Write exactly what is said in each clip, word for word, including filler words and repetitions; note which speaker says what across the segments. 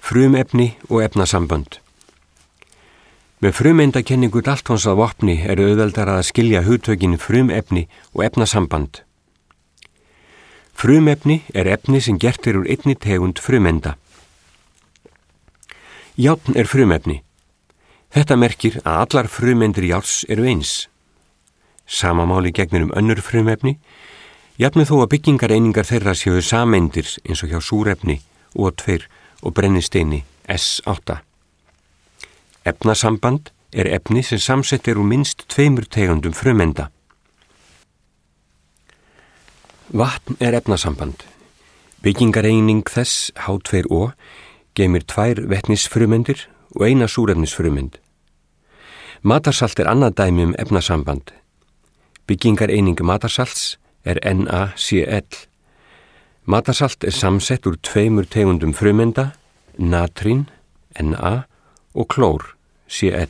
Speaker 1: Frumefni og efnasambönd. Með frumeindakenningu Daltons að vopni er auðveldara að skilja hugtökin frumefni og efnasamband. Frumefni er efni sem gert er úr einni tegund frumeinda. Járn er frumefni. Þetta merkir að allar frumeindir járns eru eins. Sama máli gegnir um önnur frumefni, jafnvel þó að byggingareiningar þeirra séu sameindir eins og hjá súrefni, O tvö og brennisteini, S átta. Efnasamband er efni sem samsett er úr minnst tveimur tegundum frumeinda. Vatn er efnasamband. Byggingareining þess H tvö O geymir tvær vetnisfrumeindir og eina súrefnisfrumeind. Matarsalt er annað dæmi um efnasamband. Byggingareining matarsalts er NaCl. Matarsalt er samsett úr tveimur tegundum frumeinda, natrín, Na, og klór, Cl.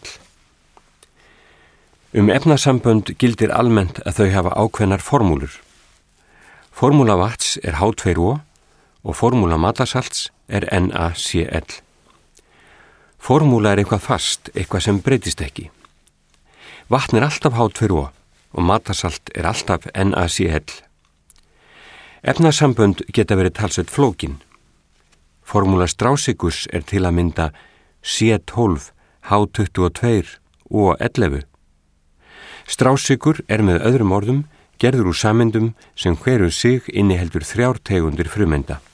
Speaker 1: Um efnasambönd gildir almennt að þau hafa ákveðnar formúlur. Formúla vatns er H tvö O og formúla matarsalts er NaCl. Formúla er eitthvað fast, eitthvað sem breytist ekki. Vatn er alltaf H tvö O og matarsalt er alltaf NaCl. Efnasambönd geta verið talsveit flókin. Formúla strásykurs er til að mynda C tólf, H tuttugu og tvö, O ellefu. Strásykur er með öðrum orðum gerður úr sameindum sem hverju sig inniheldur þrjár tegundir frumeinda.